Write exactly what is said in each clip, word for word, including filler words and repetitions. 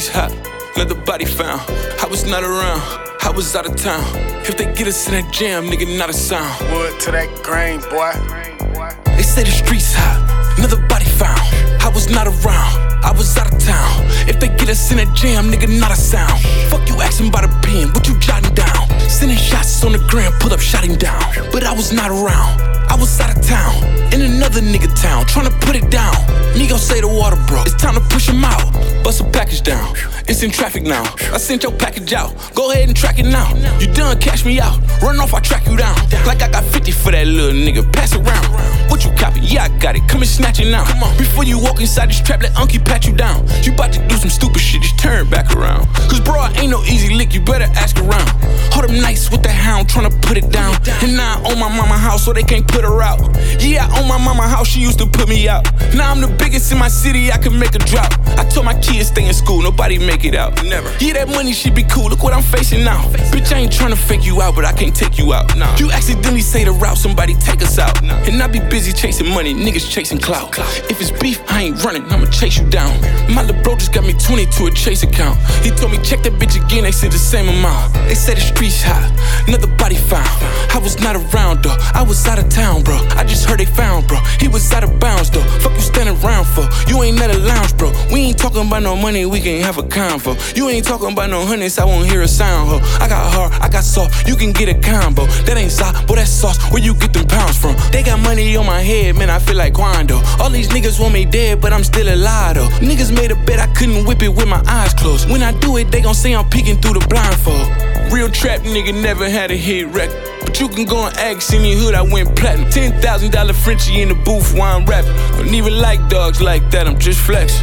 streets hot, another body found. I was not around, I was out of town. If they get us in that jam, nigga, not a sound. Wood to that grain, boy. They say the streets hot, another body found. I was not around, I was out of town. If they get us in that jam, nigga, not a sound. Fuck you asking about a pen, what you jotting down? Sending shots on the gram, pull up, shot him down. But I was not around, I was out of town. In another nigga town, tryna put it down. Migo say the water broke, it's time to push him out. Bust a package down, it's in traffic now. I sent your package out, go ahead and track it now. You done, cash me out, run off, I track you down. Like I got fifty for that little nigga, pass it round. What you copy? Yeah, I got it, come and snatch it now. Before you walk inside this trap, let Unky pat you down. You bout to do some stupid shit, just turn back around. Cause bro, I ain't no easy lick, you better ask around. Hold them nights with the hound, tryna put it down. And now I own my mama house, so they can't put her out. Yeah, I own my mama house, she used to put me out. Now I'm the biggest in my city, I can make a drop. I told my kids stay in school, nobody make it out. Never. Yeah, that money should be cool, look what I'm facing now. Bitch, I ain't tryna fake you out, but I can't take you out. Nah. You accidentally say the route, somebody take us out. Nah. And I be busy chasing money, niggas chasing clout. If it's beef, I ain't running, I'ma chase you down. My little bro just got me twenty to a chase account. He told me check that bitch again, they said the same amount. They said the streets hot, another body found. I was not around though, I was out of town, bro. I just heard they found, bro. He was out of bounds though. Fuck you standing around for? You ain't at a lounge, bro. We ain't talking about no money, we can have a convo. You ain't talking about no hundreds, I won't hear a sound, ho. I got hard, I got soft, you can get a combo. That ain't sauce, boy, that's sauce. Where you get them pounds from? They got money on my head, man, I feel like Quando. All these niggas want me dead, but I'm still alive though. Niggas made a bet I couldn't whip it with my eyes closed. When I do it, they gon' say I'm peeking through the blindfold. Real trap nigga never had a hit record. But you can go and ask, see me hood, I went platinum. Ten thousand dollar Frenchie in the booth while I'm rapping. Don't even like dogs like that, I'm just flexing.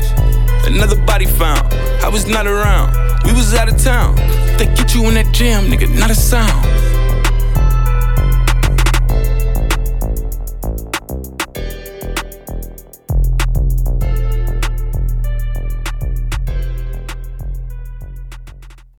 Another body found, I was not around, we was out of town. They get you in that jam, nigga, not a sound.